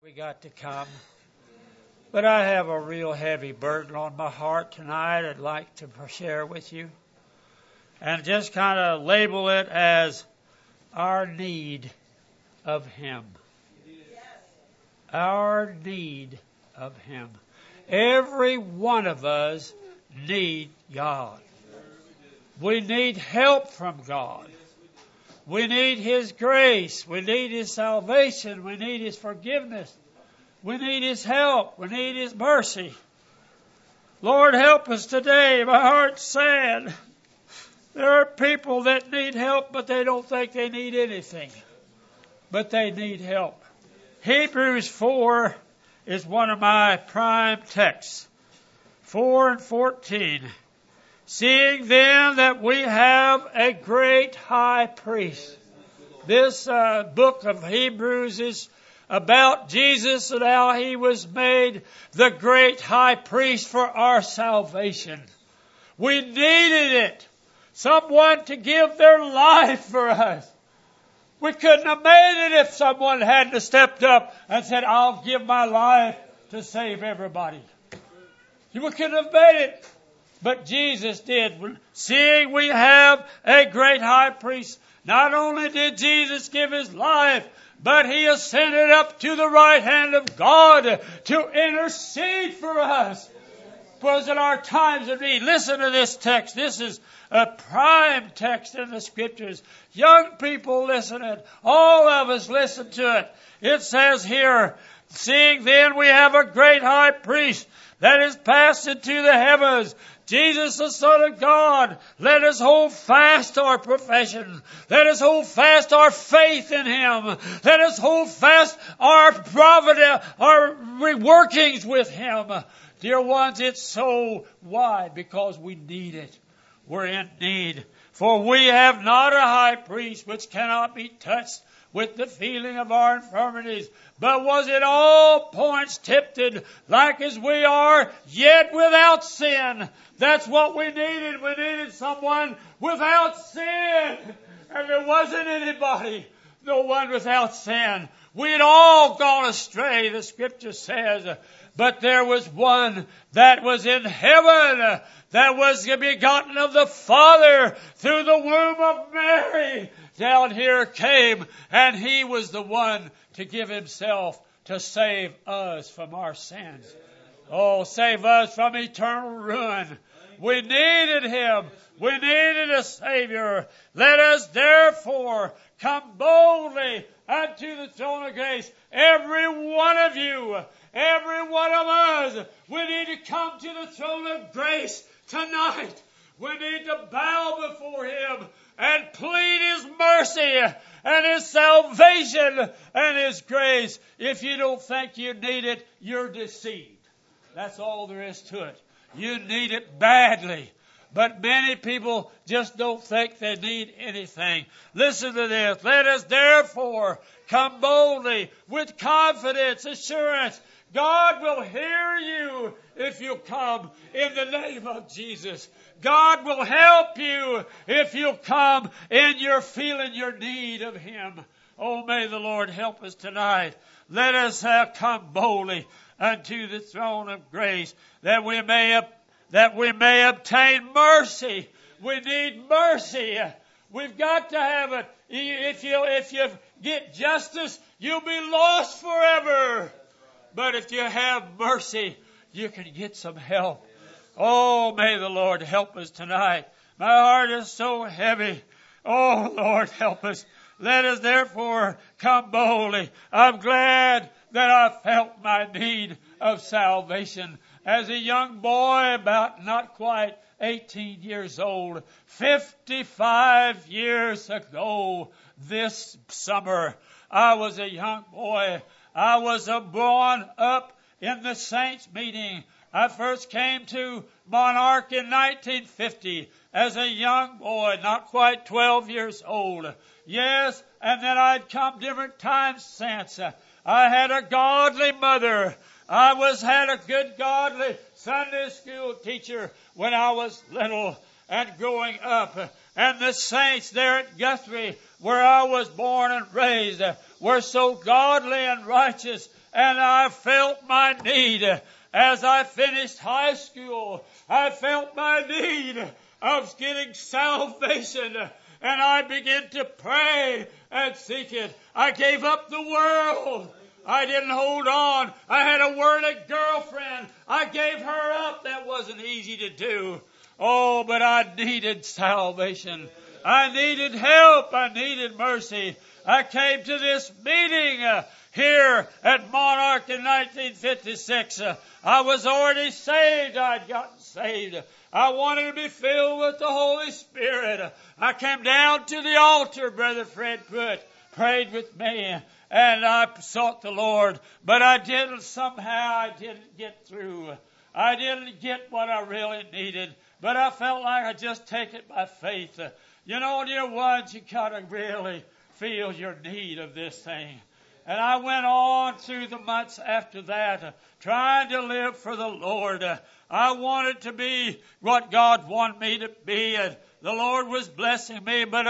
We got to come. But I have a real heavy burden on my heart tonight I'd like to share with you. And just kind of label it as our need of Him. Our need of Him. Every one of us need God. We need help from God. We need His grace. We need His salvation. We need His forgiveness. We need His help. We need His mercy. Lord, help us today. My heart's sad. There are people that need help, but they don't think they need anything. But they need help. Hebrews 4 is one of my prime texts. 4 and 14. Seeing then that we have a great high priest. This book of Hebrews is about Jesus and how He was made the great high priest for our salvation. We needed it. Someone to give their life for us. We couldn't have made it if someone hadn't stepped up and said, I'll give my life to save everybody. We couldn't have made it. But Jesus did. Seeing we have a great high priest, not only did Jesus give His life, but He ascended up to the right hand of God to intercede for us. Was in our times of need. Listen to this text. This is a prime text in the Scriptures. Young people listen to it. All of us listen to it. It says here, seeing then we have a great high priest that is passed into the heavens, Jesus, the Son of God. Let us hold fast our profession. Let us hold fast our faith in Him. Let us hold fast our providence, our workings with Him. Dear ones, it's so wide because we need it. We're in need. For we have not a high priest which cannot be touched with the feeling of our infirmities, but was in all points tempted like as we are, yet without sin. That's what we needed. We needed someone without sin. And there wasn't anybody. No one without sin. We had all gone astray, the Scripture says. But there was one that was in heaven, that was begotten of the Father through the womb of Mary. Down here came, and He was the one to give Himself to save us from our sins. Oh, save us from eternal ruin. We needed Him. We needed a Savior. Let us therefore come boldly unto the throne of grace. Every one of you, every one of us, we need to come to the throne of grace tonight. We need to bow before Him and plead His mercy and His salvation and His grace. If you don't think you need it, you're deceived. That's all there is to it. You need it badly. But many people just don't think they need anything. Listen to this. Let us therefore come boldly with confidence, assurance. God will hear you if you come in the name of Jesus. God will help you if you come in your feeling your need of Him. Oh, may the Lord help us tonight. Let us come boldly unto the throne of grace that we may obtain mercy. We need mercy. We've got to have it. If you get justice, you'll be lost forever. But if you have mercy, you can get some help. Oh, may the Lord help us tonight. My heart is so heavy. Oh, Lord, help us. Let us therefore come boldly. I'm glad that I felt my need of salvation. As a young boy, about not quite 18 years old, 55 years ago this summer, I was a young boy. I was born up in the Saints meeting. I first came to Monarch in 1950 as a young boy, not quite 12 years old. Yes, and then I'd come different times since. I had a godly mother. I had a good godly Sunday school teacher when I was little and growing up. And the saints there at Guthrie, where I was born and raised, were so godly and righteous And I felt my need as I finished high school. I felt my need of getting salvation. And I began to pray and seek it. I gave up the world. I didn't hold on. I had a worldly girlfriend. I gave her up. That wasn't easy to do. Oh, but I needed salvation. I needed help. I needed mercy. I came to this meeting here at Monarch in 1956. I was already saved. I'd gotten saved. I wanted to be filled with the Holy Spirit. I came down to the altar, Brother Fred Pruitt prayed with me, and I sought the Lord. But I didn't get through. I didn't get what I really needed. But I felt like I just take it by faith. You know, dear ones, you got to really feel your need of this thing. And I went on through the months after that, trying to live for the Lord. I wanted to be what God wanted me to be, and the Lord was blessing me, but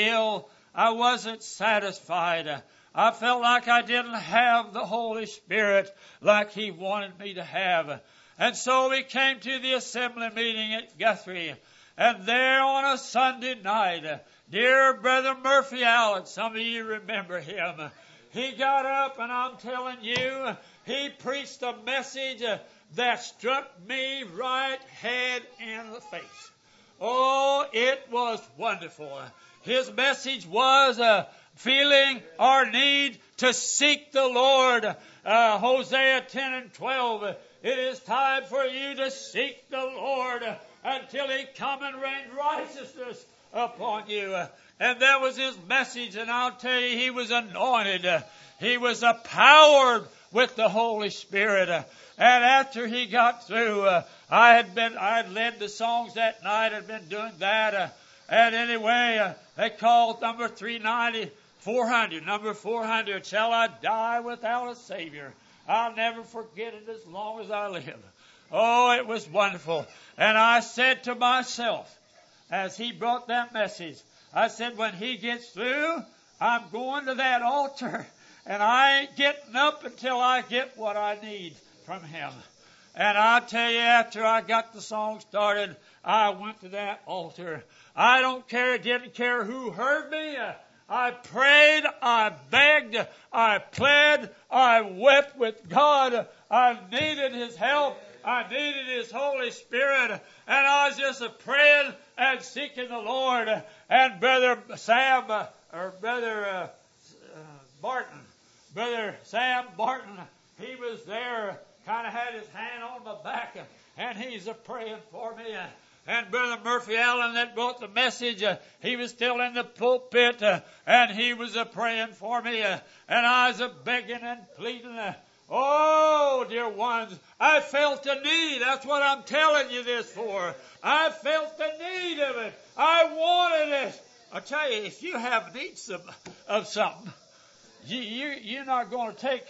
I wasn't satisfied. I felt like I didn't have the Holy Spirit like He wanted me to have. And so we came to the assembly meeting at Guthrie, and there on a Sunday night, dear Brother Murphy Allen, some of you remember him, he got up, and I'm telling you, he preached a message that struck me right head in the face. Oh, it was wonderful. His message was feeling our need to seek the Lord. Hosea 10 and 12. It is time for you to seek the Lord until He come and rain righteousness upon you. And that was his message, and I'll tell you, he was anointed. He was empowered with the Holy Spirit. And after he got through, I had led the songs that night, had been doing that. And anyway, they called number 390, 400, number 400, Shall I Die Without a Savior? I'll never forget it as long as I live. Oh, it was wonderful. And I said to myself, as he brought that message, I said, when he gets through, I'm going to that altar, and I ain't getting up until I get what I need from him. And I'll tell you, after I got the song started, I went to that altar. I didn't care who heard me. I prayed, I begged, I pled, I wept with God. I needed His help. I needed His Holy Spirit. And I was just praying and seeking the Lord. And Brother Sam Barton, he was there, kind of had his hand on my back, and he's praying for me. And Brother Murphy Allen that brought the message, he was still in the pulpit, and he was praying for me. And I was begging and pleading. Oh, dear ones, I felt the need. That's what I'm telling you this for. I felt the need of it. I wanted it. I tell you, if you have needs of something, you're not going to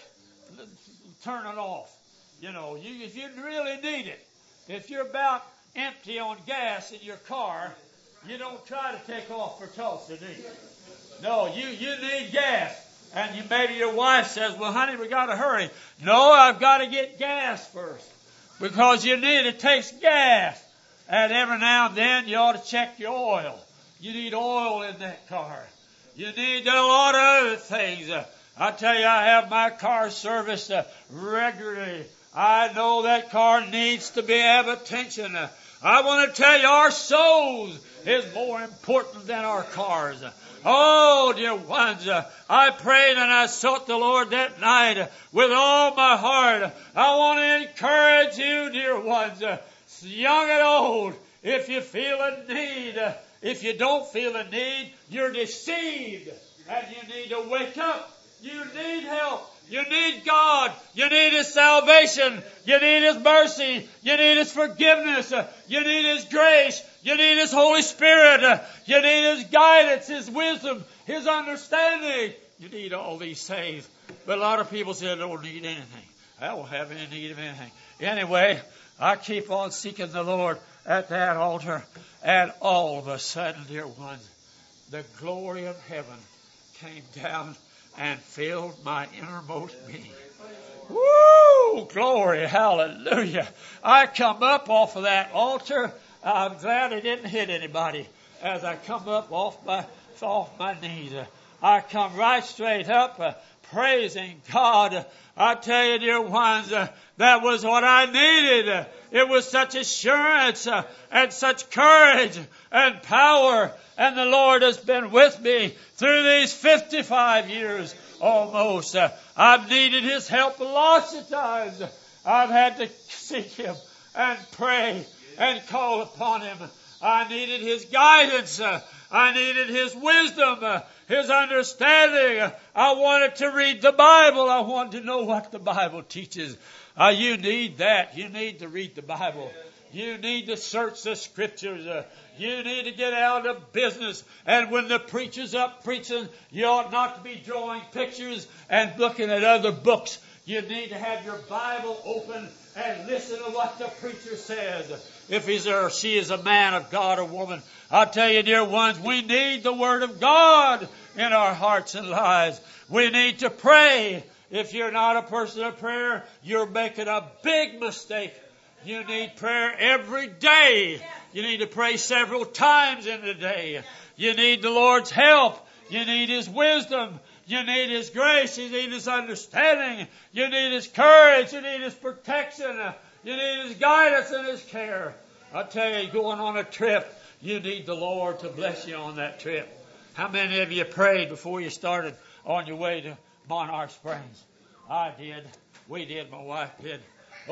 turn it off. You know, if you really need it, if you're about empty on gas in your car, you don't try to take off for Tulsa, do you? No, you need gas. And maybe your wife says, well, honey, we got to hurry. No, I've got to get gas first. Because it takes gas. And every now and then you ought to check your oil. You need oil in that car. You need a lot of other things. I tell you, I have my car serviced regularly. I know that car needs to have attention. I want to tell you, our souls is more important than our cars. Oh, dear ones, I prayed and I sought the Lord that night with all my heart. I want to encourage you, dear ones, young and old, if you feel a need. If you don't feel a need, you're deceived, and you need to wake up. You need help. You need God. You need His salvation. You need His mercy. You need His forgiveness. You need His grace. You need His Holy Spirit. You need His guidance, His wisdom, His understanding. You need all these things. But a lot of people say, I don't need anything. I don't have any need of anything. Anyway, I keep on seeking the Lord at that altar. And all of a sudden, dear ones, the glory of heaven came down and filled my innermost being. Woo! Glory, hallelujah. I come up off of that altar. I'm glad I didn't hit anybody as I come up off my knees. I come right straight up, praising God. I tell you, dear ones, that was what I needed. It was such assurance and such courage and power. And the Lord has been with me through these 55 years almost. I've needed His help lots of times. I've had to seek Him and pray and call upon Him. I needed His guidance. I needed His wisdom, His understanding. I wanted to read the Bible. I wanted to know what the Bible teaches. You need that. You need to read the Bible. You need to search the Scriptures. You need to get out of business. And when the preacher's up preaching, you ought not to be drawing pictures and looking at other books. You need to have your Bible open and listen to what the preacher says. If he's or she is a man of God or woman, I tell you, dear ones, we need the Word of God in our hearts and lives. We need to pray. If you're not a person of prayer, you're making a big mistake. You need prayer every day. You need to pray several times in the day. You need the Lord's help. You need His wisdom. You need His grace. You need His understanding. You need His courage. You need His protection. You need His guidance and His care. I tell you, going on a trip, you need the Lord to bless you on that trip. How many of you prayed before you started on your way to Monarch Springs? I did. We did. My wife did.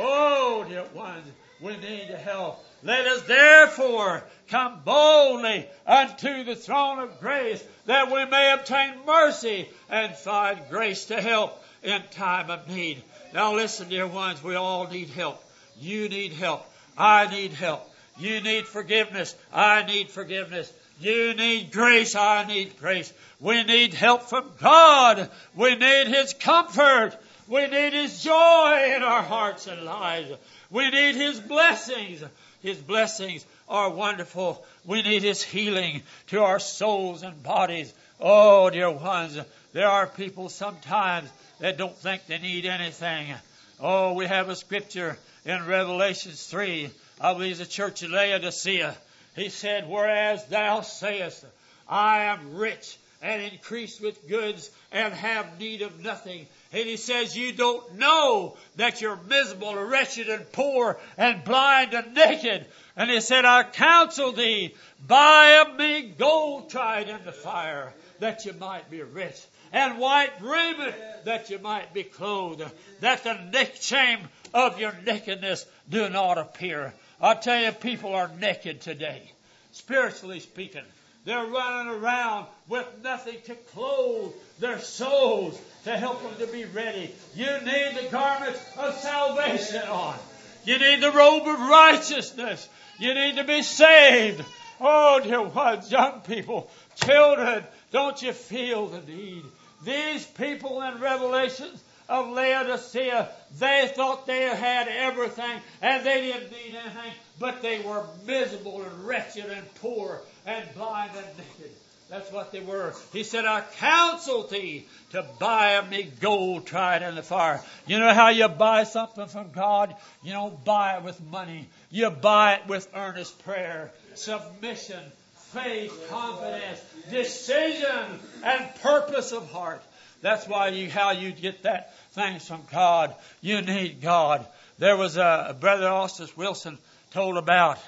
Oh, dear ones, we need help. Let us therefore come boldly unto the throne of grace, that we may obtain mercy and find grace to help in time of need. Now listen, dear ones, we all need help. You need help. I need help. You need forgiveness. I need forgiveness. You need grace. I need grace. We need help from God. We need His comfort. We need His joy in our hearts and lives. We need His blessings. His blessings are wonderful. We need His healing to our souls and bodies. Oh, dear ones, there are people sometimes that don't think they need anything. Oh, we have a scripture in Revelation 3. I believe the church of Laodicea. He said, whereas thou sayest, I am rich and increased with goods and have need of nothing. And he says, you don't know that you're miserable, wretched, and poor, and blind, and naked. And he said, I counsel thee, buy of me gold tried in the fire, that you might be rich, and white raiment, that you might be clothed, that the shame of your nakedness do not appear. I tell you, people are naked today, spiritually speaking. They're running around with nothing to clothe their souls to help them to be ready. You need the garments of salvation on. You need the robe of righteousness. You need to be saved. Oh, dear ones, young people, children, don't you feel the need? These people in Revelations of Laodicea, they thought they had everything and they didn't need anything, but they were miserable and wretched and poor and blind and naked. That's what they were. He said, I counsel thee to buy of me gold tried in the fire. You know how you buy something from God? You don't buy it with money. You buy it with earnest prayer, submission, faith, confidence, decision, and purpose of heart. That's why how you get that things from God. You need God. There was a Brother Austin Wilson told about.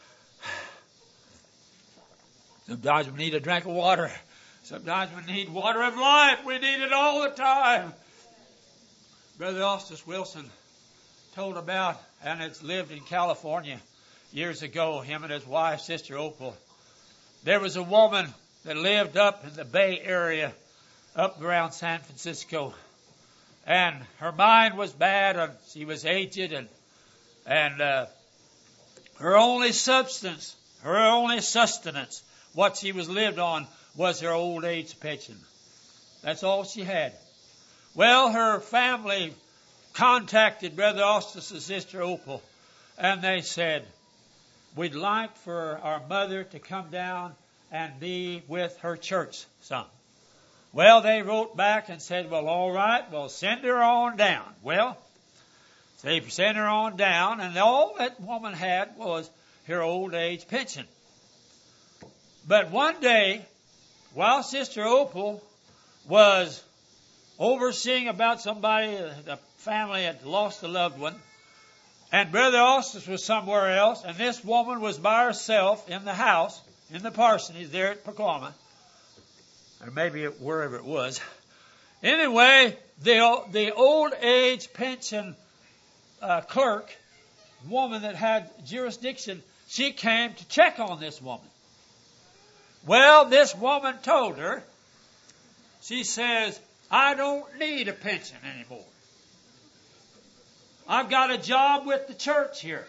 Sometimes we need a drink of water. Sometimes we need water of life. We need it all the time. Brother Austin Wilson told about, and has lived in California years ago, him and his wife, Sister Opal. There was a woman that lived up in the Bay Area, up around San Francisco. And her mind was bad, and she was aged, and her only substance, her only sustenance, what she was lived on, was her old age pension. That's all she had. Well, her family contacted Brother Austin's sister Opal, and they said, we'd like for our mother to come down and be with her church some. Well, they wrote back and said, well, all right, well, send her on down. Well, So he sent her on down, and all that woman had was her old age pension. But one day, while Sister Opal was overseeing about somebody, the family had lost a loved one, and Brother Austin was somewhere else, and this woman was by herself in the house, in the parsonage there at Pacoima, or maybe wherever it was. Anyway, the old age pension clerk, woman that had jurisdiction, she came to check on this woman. Well, this woman told her, she says, I don't need a pension anymore. I've got a job with the church here.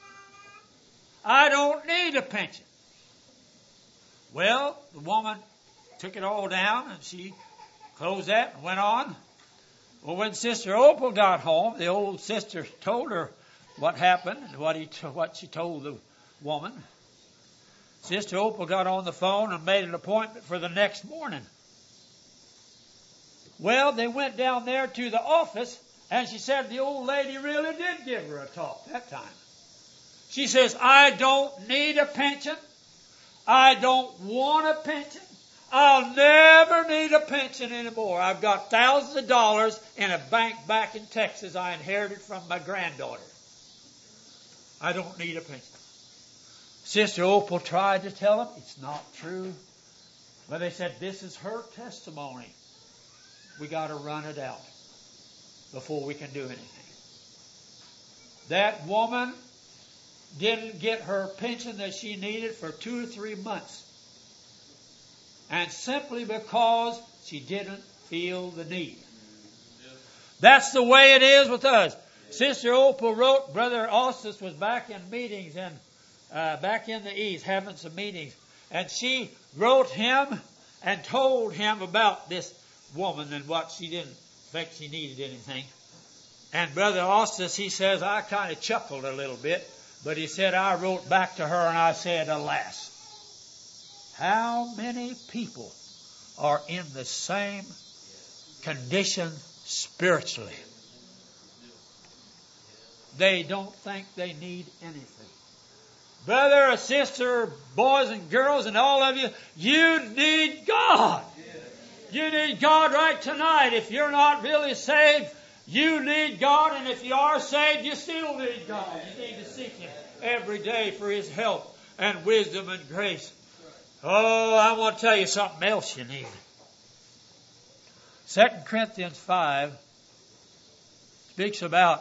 I don't need a pension. Well, the woman took it all down and she closed that and went on. Well, when Sister Opal got home, the old sister told her what happened and what she told the woman. Sister Opal got on the phone and made an appointment for the next morning. Well, they went down there to the office, and she said the old lady really did give her a talk that time. She says, I don't need a pension. I don't want a pension. I'll never need a pension anymore. I've got thousands of dollars in a bank back in Texas I inherited from my granddaughter. I don't need a pension. Sister Opal tried to tell them it's not true. But they said, this is her testimony. We got to run it out before we can do anything. That woman didn't get her pension that she needed for 2 or 3 months. And simply because she didn't feel the need. That's the way it is with us. Sister Opal wrote, Brother Austin was back in meetings and back in the East having some meetings. And she wrote him and told him about this woman and what she didn't think she needed anything. And Brother Austin, he says, I kind of chuckled a little bit. But he said, I wrote back to her and I said, alas, how many people are in the same condition spiritually? They don't think they need anything. Brother or sister, boys and girls and all of you, you need God. You need God right tonight. If you're not really saved, you need God. And if you are saved, you still need God. You need to seek Him every day for His help and wisdom and grace. Oh, I want to tell you something else you need. 2 Corinthians 5 speaks about,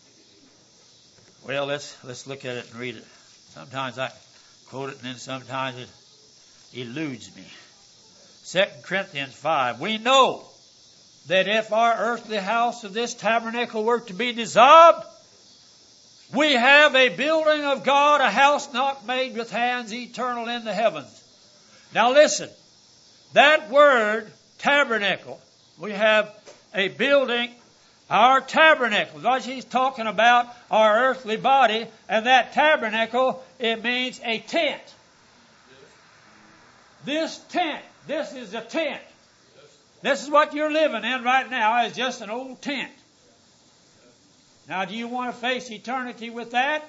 well, let's look at it and read it. Sometimes I quote it and then sometimes it eludes me. 2 Corinthians 5. We know that if our earthly house of this tabernacle were to be dissolved, we have a building of God, a house not made with hands, eternal in the heavens. Now listen, that word tabernacle, we have a building, our tabernacle. What he's talking about, our earthly body, and that tabernacle, it means a tent. This tent, this is a tent. This is what you're living in right now, is just an old tent. Now, do you want to face eternity with that?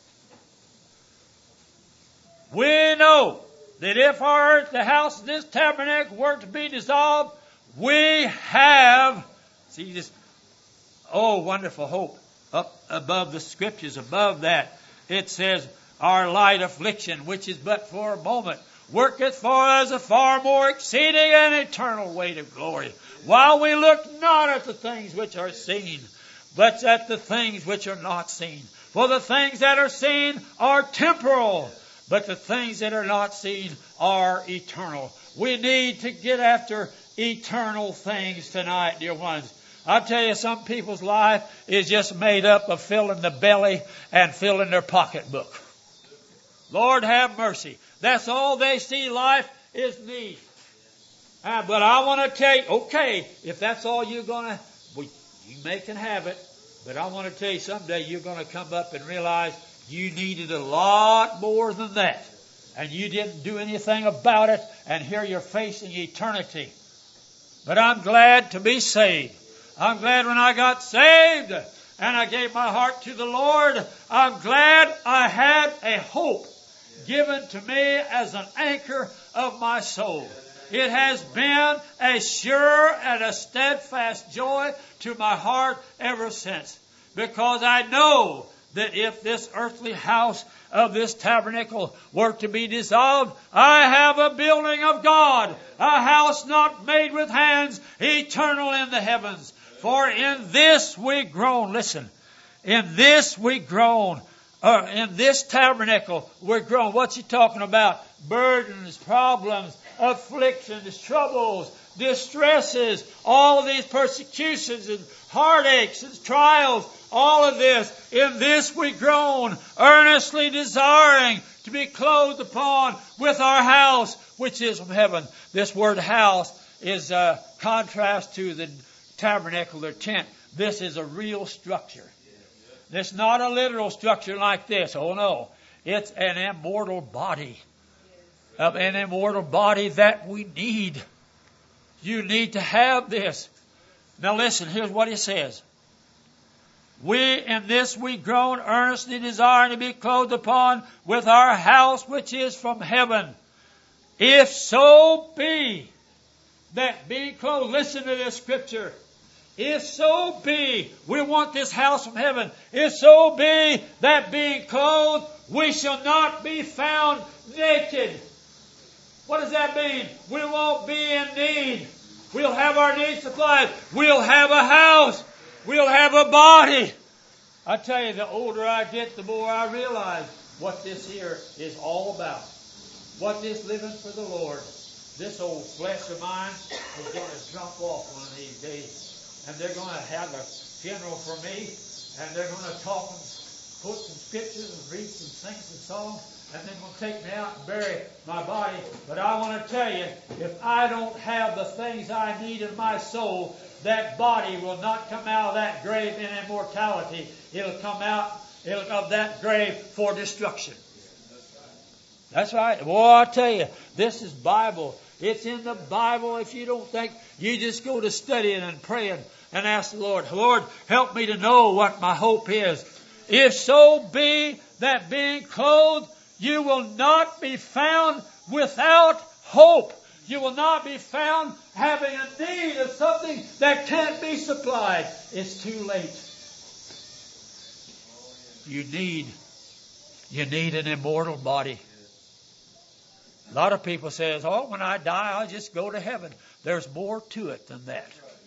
We know that if our earth, the house of this tabernacle were to be dissolved, we have, see this, oh, wonderful hope. Up above the scriptures, above that, it says, our light affliction, which is but for a moment, worketh for us a far more exceeding and eternal weight of glory. While we look not at the things which are seen, but at the things which are not seen. For the things that are seen are temporal, but the things that are not seen are eternal. We need to get after eternal things tonight, dear ones. I tell you, some people's life is just made up of filling the belly and filling their pocketbook. Lord have mercy. That's all they see life is me. But I want to tell you, okay, if that's all you're going to, well, you may can have it. But I want to tell you, someday you're going to come up and realize you needed a lot more than that. And you didn't do anything about it. And here you're facing eternity. But I'm glad to be saved. I'm glad when I got saved and I gave my heart to the Lord, I'm glad I had a hope given to me as an anchor of my soul. It has been a sure and a steadfast joy to my heart ever since, because I know that if this earthly house of this tabernacle were to be dissolved, I have a building of God, a house not made with hands, eternal in the heavens. For in this we groan. Listen, in this we groan. In this tabernacle we're grown. What's he talking about? Burdens, problems, afflictions, troubles, distresses, all of these persecutions and heartaches and trials, all of this. In this we groan, earnestly desiring to be clothed upon with our house, which is from heaven. This word house is a contrast to the tabernacle or tent. This is a real structure. It's not a literal structure like this. Oh no. It's an immortal body. An immortal body that we need. You need to have this. Now listen, here's what he says. In this we groan, earnestly desiring to be clothed upon with our house which is from heaven. If so be that being clothed, listen to this scripture. If so be, we want this house from heaven. If so be that being clothed, we shall not be found naked. What does that mean? We won't be in need. We'll have our needs supplied. We'll have a house. We'll have a body. I tell you, the older I get, the more I realize what this here is all about. What this living for the Lord. This old flesh of mine is going to jump off one of these days. And they're going to have a funeral for me. And they're going to talk and put some scriptures and read some things and songs. And then going to take me out and bury my body. But I want to tell you, if I don't have the things I need in my soul, that body will not come out of that grave in immortality. It'll come out of that grave for destruction. That's right. Boy, I tell you, this is Bible. It's in the Bible. If you don't think, you just go to studying and praying and ask the Lord, Lord, help me to know what my hope is. If so be that being clothed, you will not be found without hope. You will not be found having a need of something that can't be supplied. It's too late. You need an immortal body. A lot of people say, oh, when I die, I'll just go to heaven. There's more to it than that.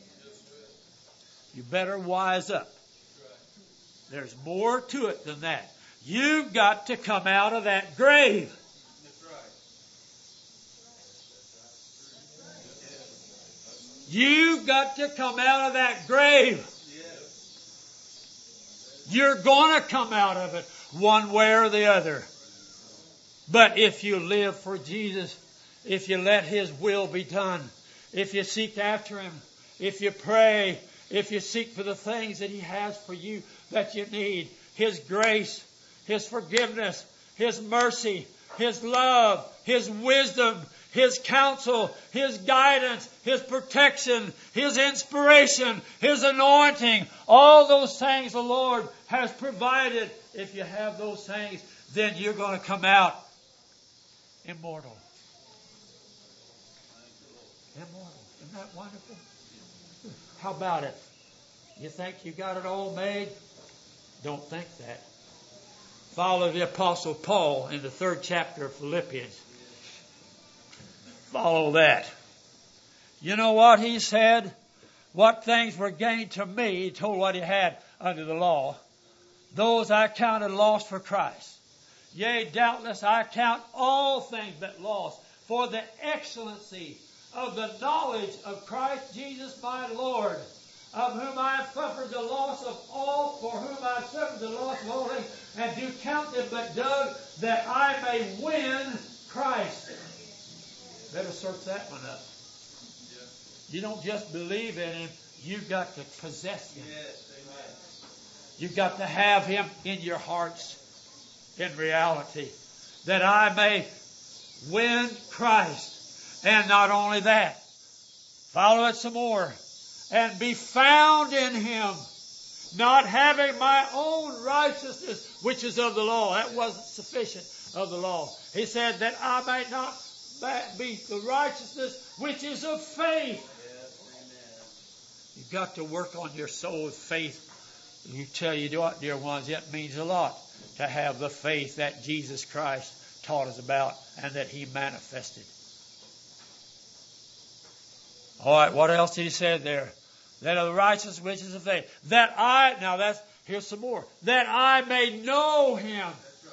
You better wise up. There's more to it than that. You've got to come out of that grave. You've got to come out of that grave. You're going to come out of it one way or the other. But if you live for Jesus, if you let His will be done, if you seek after Him, if you pray, if you seek for the things that He has for you that you need, His grace, His forgiveness, His mercy, His love, His wisdom, His counsel, His guidance, His protection, His inspiration, His anointing, all those things the Lord has provided. If you have those things, then you're going to come out immortal. Immortal. Isn't that wonderful? How about it? You think you got it all made? Don't think that. Follow the Apostle Paul in the 3rd chapter of Philippians. Follow that. You know what he said? What things were gained to me, he told what he had under the law. Those I counted lost for Christ. Yea, doubtless I count all things but loss for the excellency of the knowledge of Christ Jesus my Lord, of whom I have suffered the loss of all, for whom I have suffered the loss of all things, and do count them but dung, that I may win Christ. Better search that one up. You don't just believe in Him, you've got to possess Him. You've got to have Him in your hearts in reality. That I may win Christ. And not only that, follow it some more. And be found in Him, not having my own righteousness, which is of the law. That wasn't sufficient of the law. He said that I might not be the righteousness which is of faith. You've got to work on your soul's faith. You tell you what, dear ones, it means a lot to have the faith that Jesus Christ taught us about and that He manifested. All right, what else did He say there? That of the righteousness which is of faith. Here's some more. That I may know Him.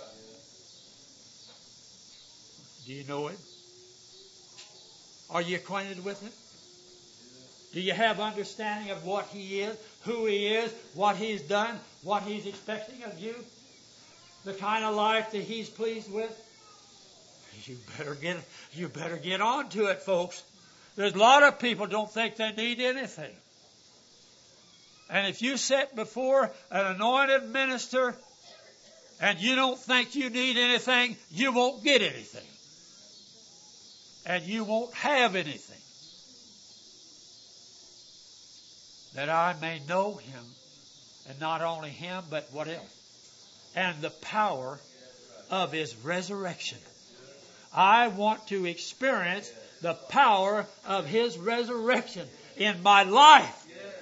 Do you know Him? Are you acquainted with Him? Do you have understanding of what He is, who He is, what He's done, what He's expecting of you? The kind of life that He's pleased with? You better get on to it, folks. There's a lot of people don't think they need anything. And if you sit before an anointed minister and you don't think you need anything, you won't get anything. And you won't have anything. That I may know Him, and not only Him, but what else? And the power of His resurrection. I want to experience the power of His resurrection in my life.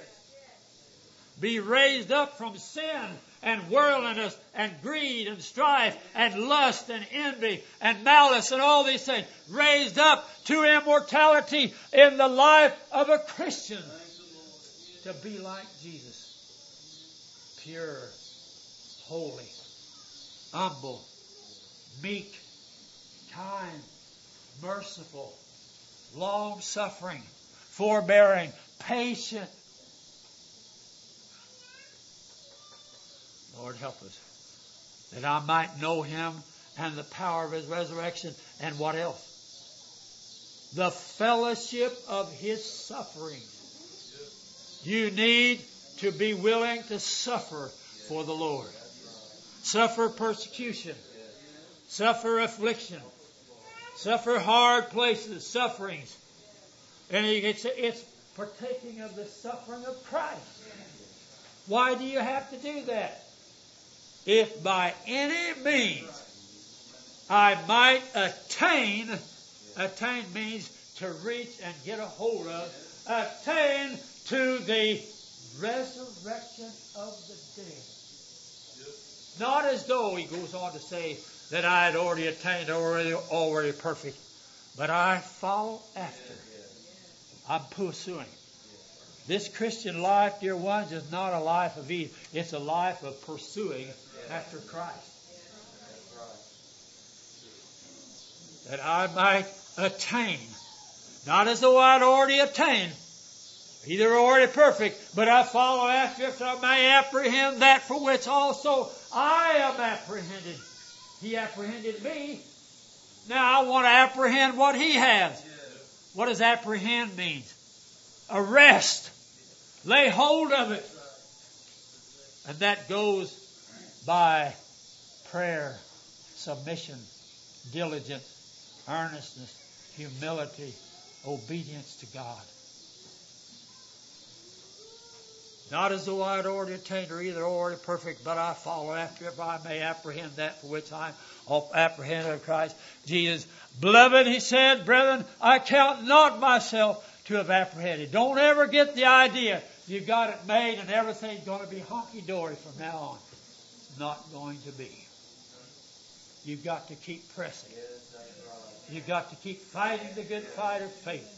Be raised up from sin and worldliness and greed and strife and lust and envy and malice and all these things. Raised up to immortality in the life of a Christian. To be like Jesus. Pure, holy, humble, meek, kind, merciful, long-suffering, forbearing, patient. Lord, help us. That I might know Him and the power of His resurrection. And what else? The fellowship of His suffering. You need to be willing to suffer for the Lord. Suffer persecution. Suffer affliction. Suffer hard places, sufferings. And it's partaking of the suffering of Christ. Why do you have to do that? If by any means I might attain means to reach and get a hold of, attain to the resurrection of the dead. Not as though, he goes on to say, that I had already attained, already perfect, but I follow after. I'm pursuing. This Christian life, dear ones, is not a life of ease. It's a life of pursuing after Christ. That I might attain. Not as though I'd already attained. Either already perfect, but I follow after if I may apprehend that for which also I am apprehended. He apprehended me. Now I want to apprehend what He has. What does apprehend mean? Arrest. Lay hold of it. And that goes by prayer, submission, diligence, earnestness, humility, obedience to God. Not as though I had already attained or either already perfect, but I follow after if I may apprehend that for which I am apprehended of Christ Jesus. Beloved, he said, brethren, I count not myself to have apprehended. Don't ever get the idea you got it made and everything's going to be honky-dory from now on. It's not going to be. You've got to keep pressing. You've got to keep fighting the good fight of faith.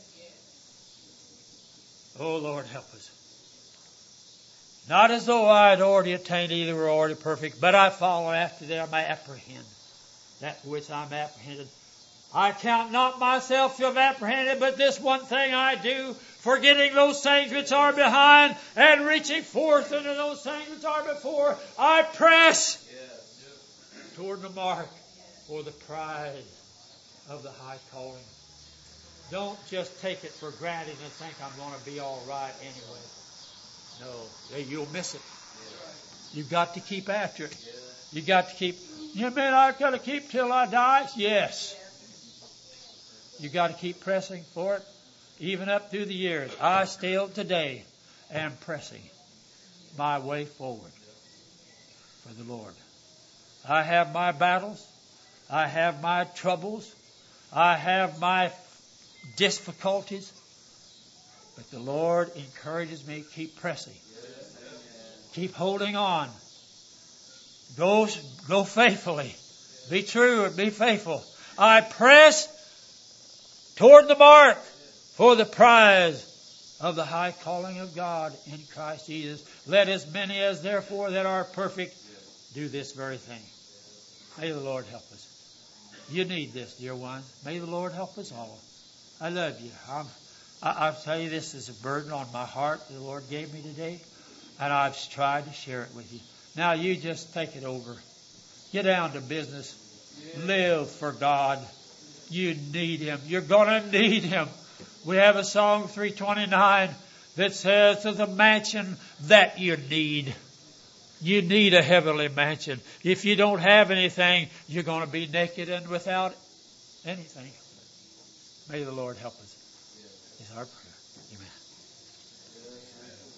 Oh, Lord, help us. Not as though I had already attained either or already perfect, but I follow after that I may apprehend that for which I am apprehended. I count not myself to have apprehended, but this one thing I do, forgetting those things which are behind and reaching forth into those things which are before, I press toward the mark for the prize of the high calling. Don't just take it for granted and think I'm going to be all right anyway. No, you'll miss it. You've got to keep after it. You've got to keep. You mean I've got to keep till I die? Yes. You've got to keep pressing for it, even up through the years. I still today am pressing my way forward for the Lord. I have my battles. I have my troubles. I have my difficulties. But the Lord encourages me, keep pressing. Keep holding on. Go faithfully. Be true and be faithful. I press toward the mark for the prize of the high calling of God in Christ Jesus. Let as many as therefore that are perfect do this very thing. May the Lord help us. You need this, dear ones. May the Lord help us all. I love you. I'll tell you, this is a burden on my heart the Lord gave me today, and I've tried to share it with you. Now you just take it over. Get down to business. Live for God. You need Him. You're going to need Him. We have a song 329 that says, "To the mansion that you need." You need a heavenly mansion. If you don't have anything, you're going to be naked and without anything. May the Lord help us. Is our prayer. Amen.